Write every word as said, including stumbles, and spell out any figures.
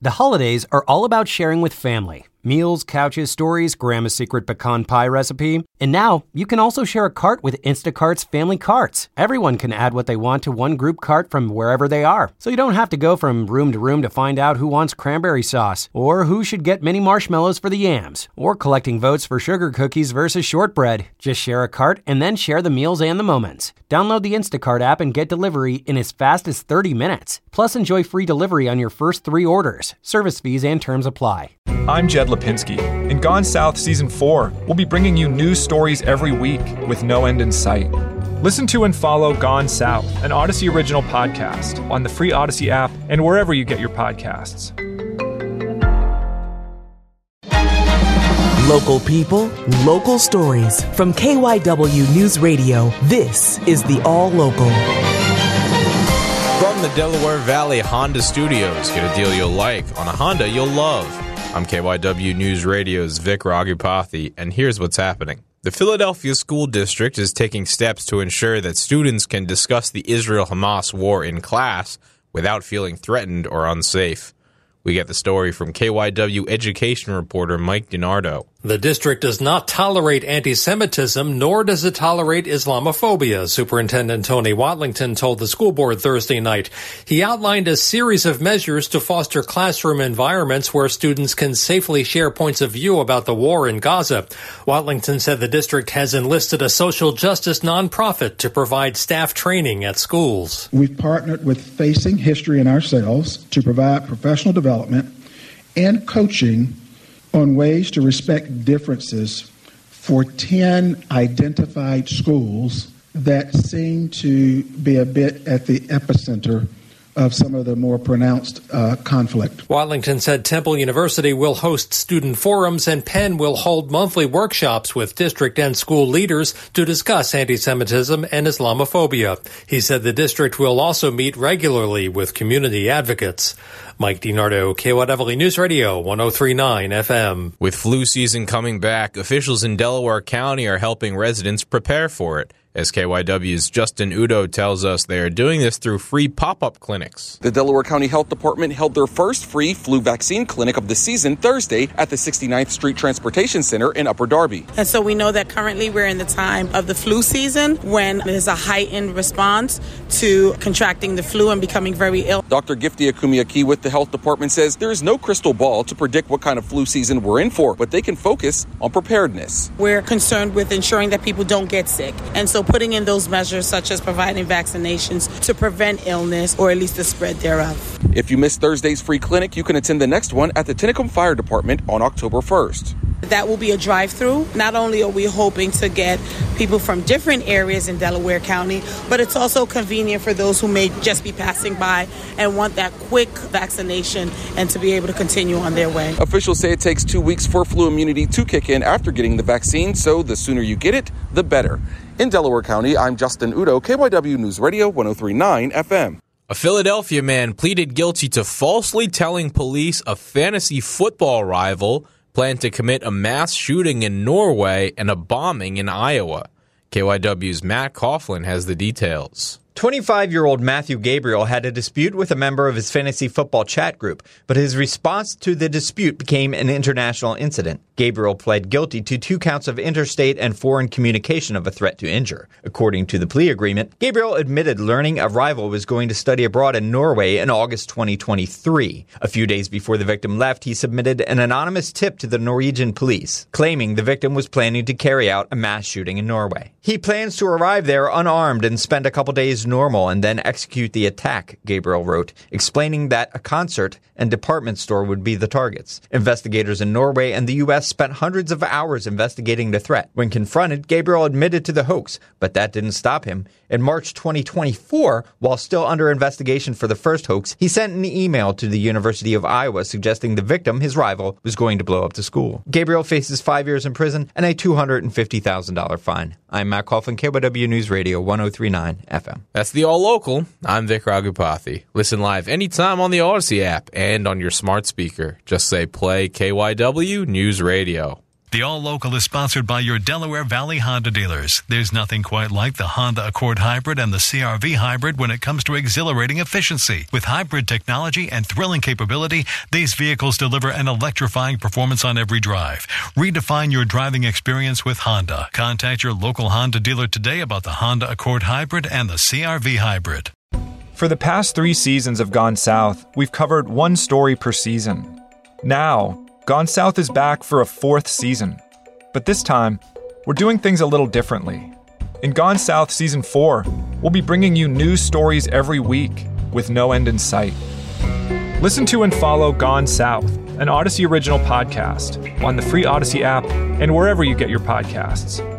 The holidays are all about sharing with family. Meals, couches, stories, Grandma's secret pecan pie recipe. And now, you can also share a cart with Instacart's Family Carts. Everyone can add what they want to one group cart from wherever they are. So you don't have to go from room to room to find out who wants cranberry sauce, or who should get mini marshmallows for the yams, or collecting votes for sugar cookies versus shortbread. Just share a cart and then share the meals and the moments. Download the Instacart app and get delivery in as fast as thirty minutes. Plus, enjoy free delivery on your first three orders. Service fees and terms apply. I'm Jed Lipinski. In Gone South Season four, we'll be bringing you news stories every week with no end in sight. Listen to and follow Gone South, an Odyssey original podcast, on the free Odyssey app and wherever you get your podcasts. Local people, local stories. From K Y W News Radio, this is the All Local. From the Delaware Valley Honda Studios, get a deal you'll like on a Honda you'll love. I'm K Y W News Radio's Vic Raghupathy, and here's what's happening. The Philadelphia School District is taking steps to ensure that students can discuss the Israel-Hamas war in class without feeling threatened or unsafe. We get the story from K Y W education reporter Mike DiNardo. The district does not tolerate anti-Semitism, nor does it tolerate Islamophobia, Superintendent Tony Watlington told the school board Thursday night. He outlined a series of measures to foster classroom environments where students can safely share points of view about the war in Gaza. Watlington said the district has enlisted a social justice nonprofit to provide staff training at schools. We've partnered with Facing History and Ourselves to provide professional development and coaching on ways to respect differences for ten identified schools that seem to be a bit at the epicenter of some of the more pronounced uh, conflict. Watlington said Temple University will host student forums and Penn will hold monthly workshops with district and school leaders to discuss anti-Semitism and Islamophobia. He said the district will also meet regularly with community advocates. Mike DiNardo, K Y W News Radio, one oh three point nine F M. With flu season coming back, officials in Delaware County are helping residents prepare for it. As K Y W's Justin Udo tells us, they are doing this through free pop-up clinics. The Delaware County Health Department held their first free flu vaccine clinic of the season Thursday at the sixty-ninth Street Transportation Center in Upper Darby. And so we know that currently we're in the time of the flu season when there's a heightened response to contracting the flu and becoming very ill. Doctor Gifty Akumiaki with the Health Department says there is no crystal ball to predict what kind of flu season we're in for, but they can focus on preparedness. We're concerned with ensuring that people don't get sick. And so putting in those measures such as providing vaccinations to prevent illness or at least the spread thereof. If you missed Thursday's free clinic, you can attend the next one at the Tinicum Fire Department on October first. That will be a drive-through. Not only are we hoping to get people from different areas in Delaware County, but it's also convenient for those who may just be passing by and want that quick vaccination and to be able to continue on their way. Officials say it takes two weeks for flu immunity to kick in after getting the vaccine, so the sooner you get it, the better. In Delaware County, I'm Justin Udo, K Y W News Radio, one oh three point nine F M. A Philadelphia man pleaded guilty to falsely telling police a fantasy football rival planned to commit a mass shooting in Norway and a bombing in Iowa. K Y W's Matt Coughlin has the details. twenty-five-year-old Matthew Gabriel had a dispute with a member of his fantasy football chat group, but his response to the dispute became an international incident. Gabriel pled guilty to two counts of interstate and foreign communication of a threat to injure. According to the plea agreement, Gabriel admitted learning a rival was going to study abroad in Norway in August twenty twenty-three. A few days before the victim left, he submitted an anonymous tip to the Norwegian police, claiming the victim was planning to carry out a mass shooting in Norway. He plans to arrive there unarmed and spend a couple days normal and then execute the attack, Gabriel wrote, explaining that a concert and department store would be the targets. Investigators in Norway and the U S spent hundreds of hours investigating the threat. When confronted, Gabriel admitted to the hoax, but that didn't stop him. In March twenty twenty-four, while still under investigation for the first hoax, he sent an email to the University of Iowa suggesting the victim, his rival, was going to blow up the school. Gabriel faces five years in prison and a two hundred fifty thousand dollars fine. I'm Matt Coughlin, K Y W News Radio, one oh three point nine F M. That's the All Local. I'm Vic Raghupathy. Listen live anytime on the Odyssey app and on your smart speaker. Just say play K Y W News Radio. The All Local is sponsored by your Delaware Valley Honda dealers. There's nothing quite like the Honda Accord Hybrid and the C R V Hybrid when it comes to exhilarating efficiency. With hybrid technology and thrilling capability, these vehicles deliver an electrifying performance on every drive. Redefine your driving experience with Honda. Contact your local Honda dealer today about the Honda Accord Hybrid and the C R V Hybrid. For the past three seasons of Gone South, we've covered one story per season. Now, Gone South is back for a fourth season. But this time, we're doing things a little differently. In Gone South Season four, we'll be bringing you new stories every week with no end in sight. Listen to and follow Gone South, an Odyssey original podcast, on the free Odyssey app and wherever you get your podcasts.